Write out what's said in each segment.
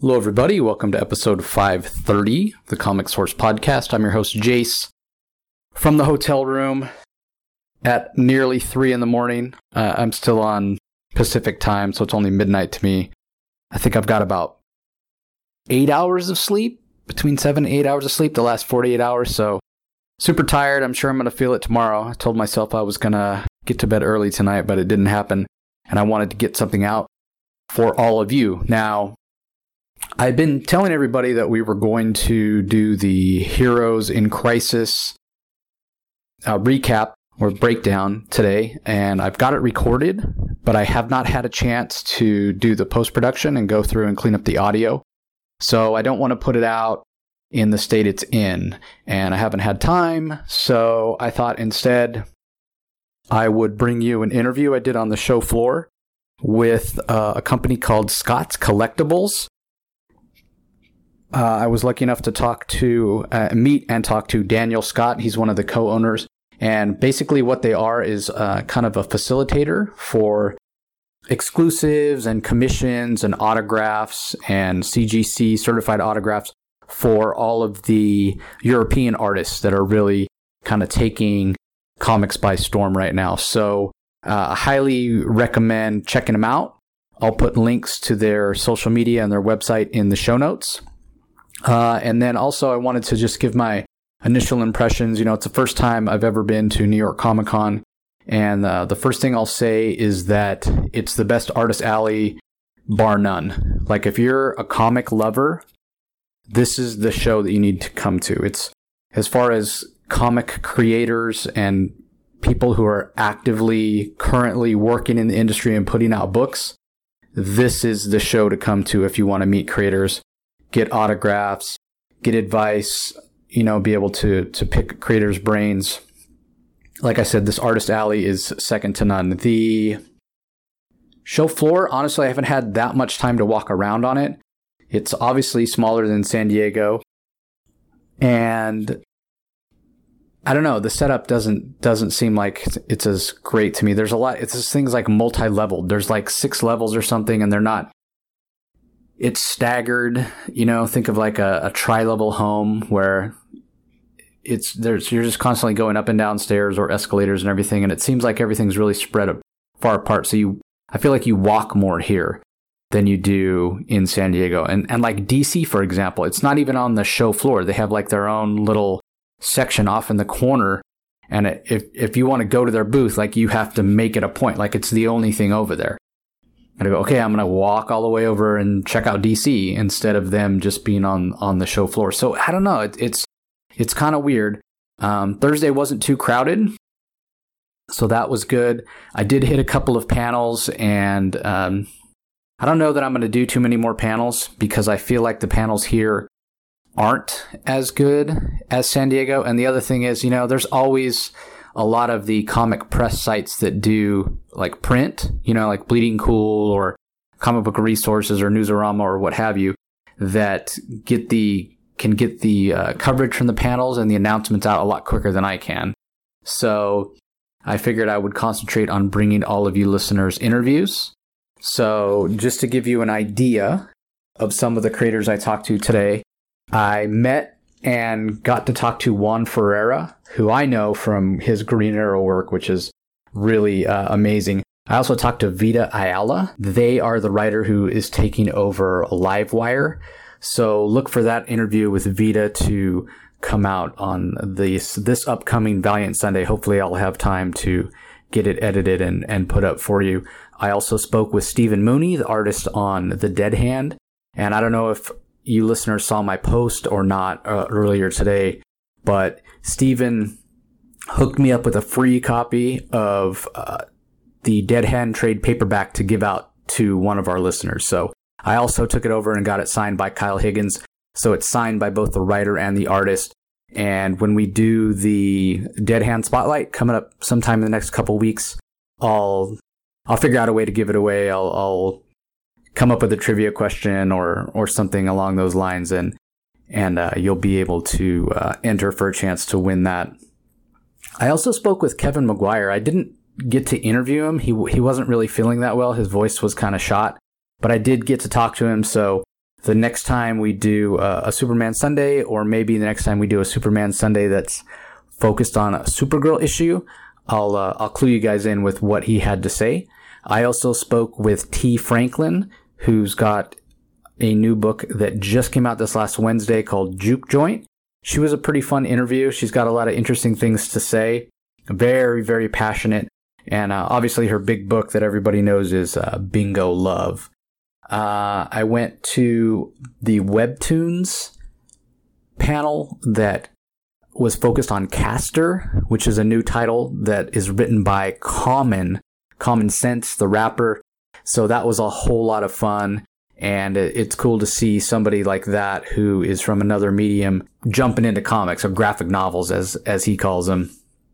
Hello, everybody. Welcome to episode 530, the Comic Source Podcast. I'm your host, Jace, from the hotel room at nearly 3 in the morning. I'm still on Pacific time, so it's only midnight to me. I think I've got about 8 hours of sleep, between 7 and 8 hours of sleep the last 48 hours, so super tired. I'm sure I'm going to feel it tomorrow. I told myself I was going to get to bed early tonight, but it didn't happen, and I wanted to get something out for all of you. Now, I've been telling everybody that we were going to do the Heroes in Crisis recap or breakdown today, and I've got it recorded, but I have not had a chance to do the post-production and go through and clean up the audio. So I don't want to put it out in the state it's in, and I haven't had time, so I thought instead I would bring you an interview I did on the show floor with a company called Scott's Collectibles. I was lucky enough to meet and talk to Daniel Scott. He's one of the co-owners. And basically what they are is kind of a facilitator for exclusives and commissions and autographs and CGC certified autographs for all of the European artists that are really kind of taking comics by storm right now. So I highly recommend checking them out. I'll put links to their social media and their website in the show notes. And then also I wanted to just give my initial impressions. You know, it's the first time I've ever been to New York Comic Con. And the first thing I'll say is that it's the best artist alley, bar none. Like, if you're a comic lover, this is the show that you need to come to. It's, as far as comic creators and people who are actively currently working in the industry and putting out books, this is the show to come to if you want to meet creators, get autographs, get advice, you know, be able to pick creators' brains. Like I said, this artist alley is second to none. The show floor, honestly, I haven't had that much time to walk around on it. It's obviously smaller than San Diego. And I don't know, the setup doesn't seem like it's as great to me. There's a lot, it's just things like multi-leveled. There's like 6 levels or something, and they're not, it's staggered, you know, think of like a tri-level home where you're just constantly going up and down stairs or escalators and everything. And it seems like everything's really spread far apart. So I feel like you walk more here than you do in San Diego. And like DC, for example, it's not even on the show floor. They have like their own little section off in the corner. And if you want to go to their booth, like, you have to make it a point. Like, it's the only thing over there. And I go, okay, I'm going to walk all the way over and check out DC instead of them just being on the show floor. So I don't know. It's kind of weird. Thursday wasn't too crowded, so that was good. I did hit a couple of panels, and I don't know that I'm going to do too many more panels because I feel like the panels here aren't as good as San Diego. And the other thing is, you know, there's always a lot of the comic press sites that do like print, you know, like Bleeding Cool or Comic Book Resources or Newsarama or what have you, that can get the coverage from the panels and the announcements out a lot quicker than I can. So I figured I would concentrate on bringing all of you listeners interviews. So just to give you an idea of some of the creators I talked to today, I met and got to talk to Juan Ferreira, who I know from his Green Arrow work, which is really amazing. I also talked to Vita Ayala. They are the writer who is taking over Livewire. So look for that interview with Vita to come out on this upcoming Valiant Sunday. Hopefully I'll have time to get it edited and put up for you. I also spoke with Stephen Mooney, the artist on The Dead Hand. And I don't know if you listeners saw my post or not earlier today, but Stephen hooked me up with a free copy of the Dead Hand trade paperback to give out to one of our listeners. So I also took it over and got it signed by Kyle Higgins. So it's signed by both the writer and the artist. And when we do the Dead Hand Spotlight coming up sometime in the next couple weeks, I'll figure out a way to give it away. I'll come up with a trivia question or something along those lines, and you'll be able to enter for a chance to win that. I also spoke with Kevin McGuire. I didn't get to interview him. He wasn't really feeling that well. His voice was kind of shot, but I did get to talk to him. So the next time we do a Superman Sunday, or maybe the next time we do a Superman Sunday that's focused on a Supergirl issue, I'll clue you guys in with what he had to say. I also spoke with T. Franklin, who's got a new book that just came out this last Wednesday called Juke Joint. She was a pretty fun interview. She's got a lot of interesting things to say. Very, very passionate. And obviously her big book that everybody knows is Bingo Love. I went to the Webtoons panel that was focused on Castor, which is a new title that is written by Common Sense, the rapper. So that was a whole lot of fun. And it's cool to see somebody like that who is from another medium jumping into comics, or graphic novels as he calls them.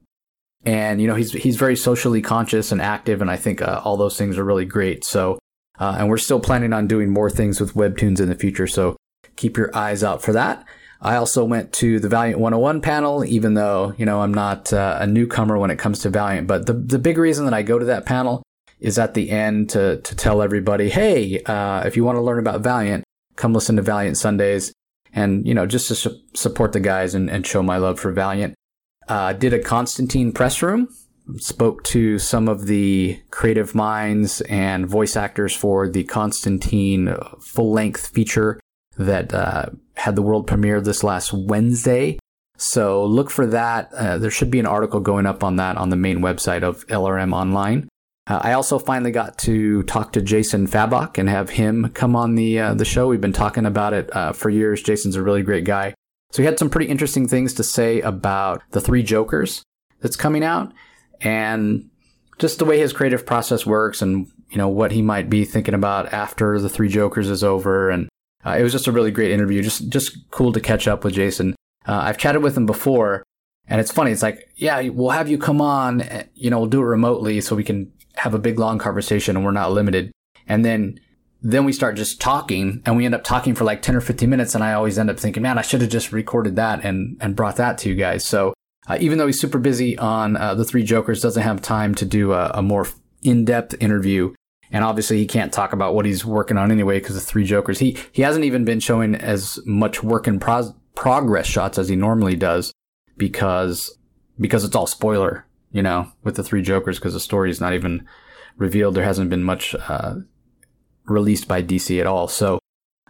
And, he's very socially conscious and active. And I think all those things are really great. So, and we're still planning on doing more things with Webtoons in the future. So keep your eyes out for that. I also went to the Valiant 101 panel, even though, I'm not a newcomer when it comes to Valiant. But the big reason that I go to that panel is at the end to tell everybody, hey, if you want to learn about Valiant, come listen to Valiant Sundays. And, just to support the guys and show my love for Valiant. Did a Constantine press room, spoke to some of the creative minds and voice actors for the Constantine full-length feature that had the world premiere this last Wednesday. So look for that. There should be an article going up on that on the main website of LRM Online. I also finally got to talk to Jason Fabok and have him come on the show. We've been talking about it for years. Jason's a really great guy. So he had some pretty interesting things to say about the Three Jokers that's coming out, and just the way his creative process works, and what he might be thinking about after the Three Jokers is over. And it was just a really great interview. Just cool to catch up with Jason. I've chatted with him before, and it's funny. It's like, yeah, we'll have you come on. We'll do it remotely so we can have a big long conversation and we're not limited. And then we start just talking, and we end up talking for like 10 or 15 minutes. And I always end up thinking, man, I should have just recorded that and brought that to you guys. So even though he's super busy on the Three Jokers, doesn't have time to do a more in-depth interview. And obviously he can't talk about what he's working on anyway, because the Three Jokers, he hasn't even been showing as much work in progress shots as he normally does, because it's all spoiler, with the Three Jokers, because the story is not even revealed. There hasn't been much released by DC at all. So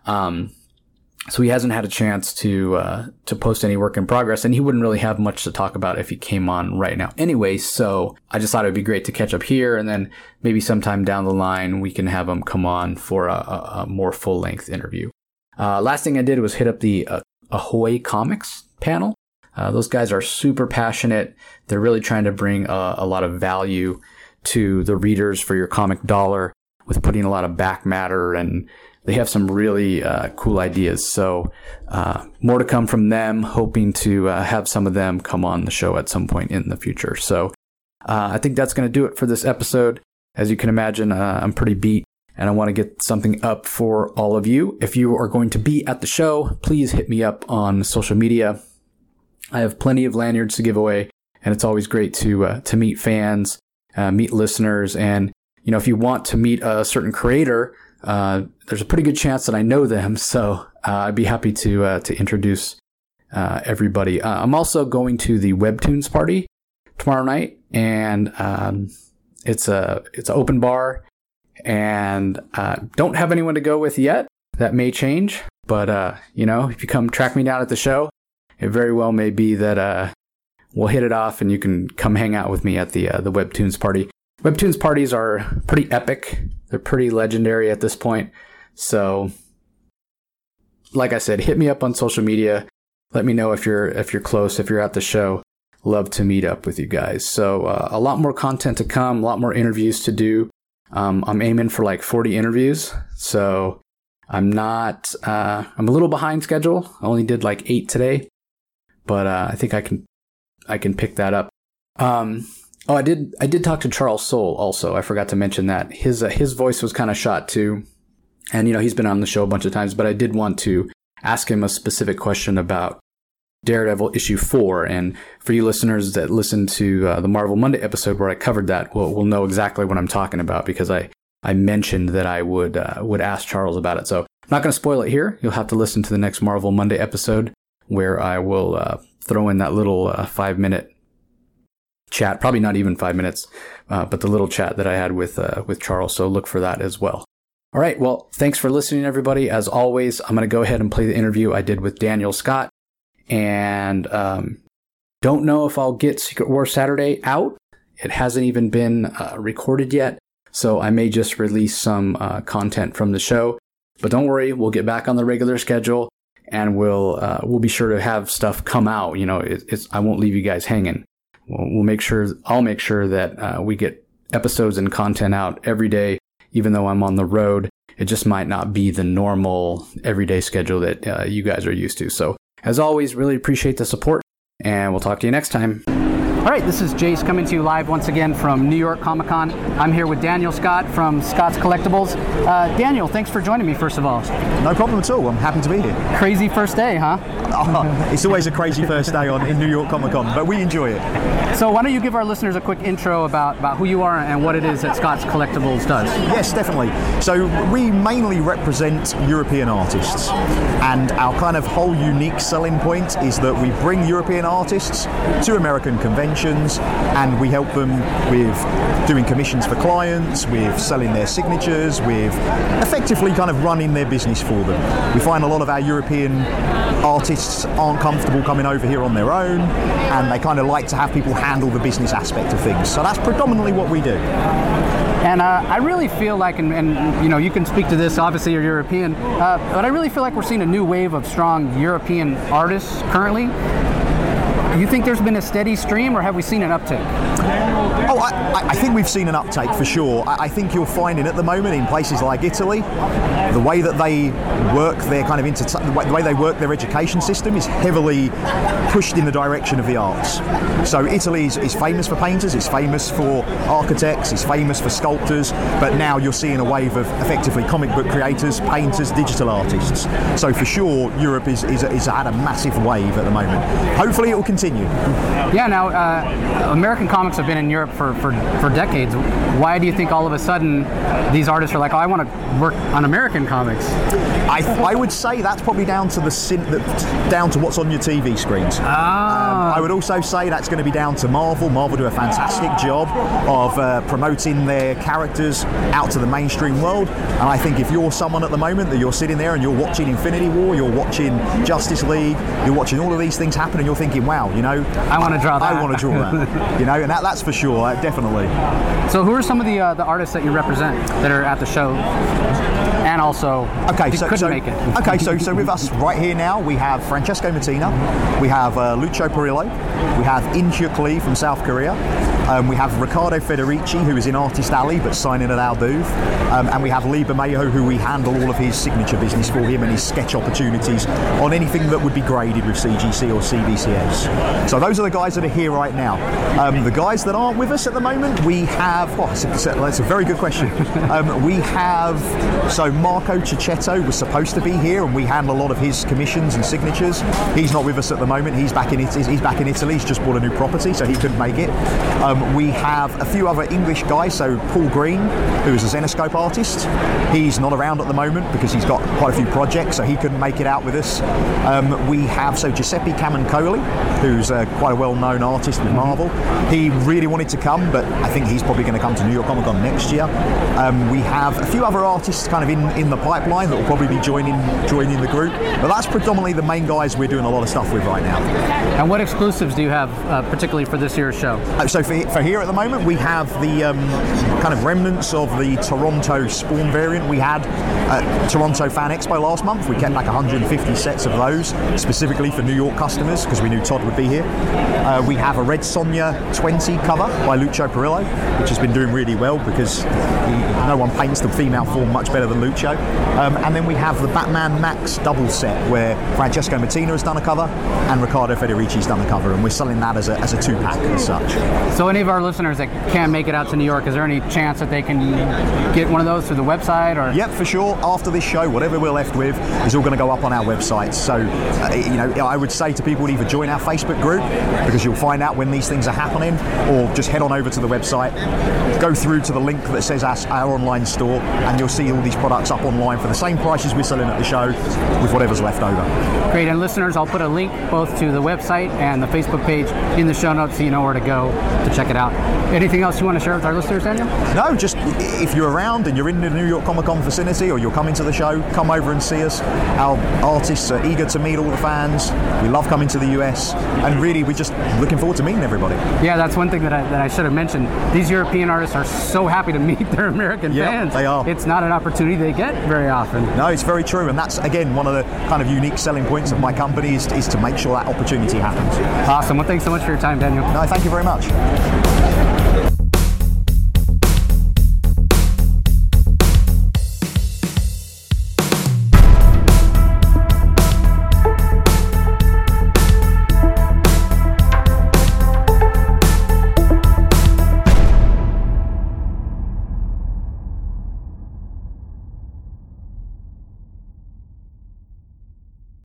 he hasn't had a chance to post any work in progress, and he wouldn't really have much to talk about if he came on right now anyway. So I just thought it'd be great to catch up here, and then maybe sometime down the line we can have him come on for a more full length interview. Last thing I did was hit up the Ahoy Comics panel. Those guys are super passionate. They're really trying to bring a lot of value to the readers for your comic dollar, with putting a lot of back matter, and they have some really cool ideas. So more to come from them, hoping to have some of them come on the show at some point in the future. So I think that's going to do it for this episode. As you can imagine, I'm pretty beat, and I want to get something up for all of you. If you are going to be at the show, please hit me up on social media. I have plenty of lanyards to give away, and it's always great to meet fans, meet listeners, and if you want to meet a certain creator, there's a pretty good chance that I know them. So I'd be happy to introduce everybody. I'm also going to the Webtoons party tomorrow night, and it's an open bar, and don't have anyone to go with yet. That may change, but if you come track me down at the show, it very well may be that we'll hit it off, and you can come hang out with me at the Webtoons party. Webtoons parties are pretty epic. They're pretty legendary at this point. So, like I said, hit me up on social media. Let me know if you're close, if you're at the show. Love to meet up with you guys. So, a lot more content to come, a lot more interviews to do. I'm aiming for like 40 interviews. So, I'm a little behind schedule. I only did like 8 today, but I think I can pick that up. I did talk to Charles Soule also. I forgot to mention that. His voice was kind of shot too. And, he's been on the show a bunch of times, but I did want to ask him a specific question about Daredevil issue 4. And for you listeners that listened to the Marvel Monday episode where I covered that, will know exactly what I'm talking about, because I mentioned that I would ask Charles about it. So not going to spoil it here. You'll have to listen to the next Marvel Monday episode where I will throw in that little 5-minute chat, probably not even 5 minutes, but the little chat that I had with Charles. So look for that as well. All right. Well, thanks for listening, everybody. As always, I'm going to go ahead and play the interview I did with Daniel Scott. And don't know if I'll get Secret War Saturday out. It hasn't even been recorded yet. So I may just release some content from the show. But don't worry, we'll get back on the regular schedule, and we'll be sure to have stuff come out. You know, I won't leave you guys hanging. I'll make sure that we get episodes and content out every day, even though I'm on the road. It just might not be the normal everyday schedule that you guys are used to. So as always, really appreciate the support, and we'll talk to you next time. All right, this is Jace coming to you live once again from New York Comic Con. I'm here with Daniel Scott from Scott's Collectibles. Daniel, thanks for joining me, first of all. No problem at all. I'm happy to be here. Crazy first day, huh? It's always a crazy first day in New York Comic Con, but we enjoy it. So why don't you give our listeners a quick intro about who you are and what it is that Scott's Collectibles does? Yes, definitely. So we mainly represent European artists, and our kind of whole unique selling point is that we bring European artists to American conventions, and we help them with doing commissions for clients, with selling their signatures, with effectively kind of running their business for them. We find a lot of our European artists aren't comfortable coming over here on their own, and they kind of like to have people handle the business aspect of things. So that's predominantly what we do. And I really feel like, and you know, you can speak to this, obviously you're European, but I really feel like we're seeing a new wave of strong European artists currently. Do you think there's been a steady stream, or have we seen an uptick? Oh, I think we've seen an uptake for sure. I think you're finding at the moment in places like Italy, the way that they work their kind of the way they work their education system is heavily pushed in the direction of the arts. So Italy is famous for painters, it's famous for architects, it's famous for sculptors, but now you're seeing a wave of effectively comic book creators, painters, digital artists. So for sure, Europe is at a massive wave at the moment. Hopefully it will continue. Yeah, now American comics have been in Europe for decades. Why do you think all of a sudden these artists are like, oh, I want to work on American comics? I would say that's probably down to what's on your TV screens. I would also say that's going to be down to Marvel. Marvel do a fantastic job of promoting their characters out to the mainstream world. And I think if you're someone at the moment that you're sitting there and you're watching Infinity War, you're watching Justice League, you're watching all of these things happen, and you're thinking, wow, you know, I want to draw that. I want to draw that. You know, and that's for sure, definitely. So who are some of the artists that you represent that are at the show? And also, couldn't make it. Okay, so with us right here now, we have Francesco Mattina, we have Lucio Perillo, we have In Hyuk Lee from South Korea, we have Riccardo Federici, who is in Artist Alley but signing at Alduve, and we have Lee Bermejo, who we handle all of his signature business for him and his sketch opportunities on anything that would be graded with CGC or CBCS. So those are the guys that are here right now. The guys that aren't with us at the moment, we have, that's a very good question. We have, so Marco Cicchetto was supposed to be here, and we handle a lot of his commissions and signatures. He's not with us at the moment. He's back in Italy. He's just bought a new property, so he couldn't make it. We have a few other English guys. So Paul Green, who is a Zenescope artist. He's not around at the moment because he's got quite a few projects, so he couldn't make it out with us. We have Giuseppe Camuncoli, who's quite a well-known artist with Marvel. He really wanted to come, but I think he's probably going to come to New York Comic Con next year. We have a few other artists kind of in the pipeline that will probably be joining the group, but that's predominantly the main guys we're doing a lot of stuff with right now. And what exclusives do you have particularly for this year's show? So for here at the moment, we have the kind of remnants of the Toronto Spawn variant we had at Toronto Fan Expo last month. We kept like 150 sets of those specifically for New York customers because we knew Todd would be here. We have a Red Sonja 20 cover by Lucio Perillo, which has been doing really well because no one paints the female form much better than Lucio. And then we have the Batman Max double set where Francesco Mattina has done a cover and Riccardo Federici's done a cover, and we're selling that as a two-pack as such. So any of our listeners that can't make it out to New York, is there any chance that they can get one of those through the website? Or? Yep, for sure. After this show, whatever we're left with is all going to go up on our website. So, I would say to people to either join our Facebook group because you'll find out when these things are happening, or just head on over to the website, go through to the link that says our online store, and you'll see all these products products up online for the same prices we're selling at the show, with whatever's left over. Great, and listeners, I'll put a link both to the website and the Facebook page in the show notes so you know where to go to check it out. Anything else you want to share with our listeners, Daniel? No, just if you're around and you're in the New York Comic Con vicinity or you're coming to the show, come over and see us. Our artists are eager to meet all the fans. We love coming to the US, and really we're just looking forward to meeting everybody. Yeah, that's one thing that I should have mentioned. These European artists are so happy to meet their American fans. They are. It's not an opportunity they get very often. No, it's very true, and that's again one of the kind of unique selling points of my company is to make sure that opportunity happens. Awesome. Well, thanks so much for your time, Daniel. No, thank you very much.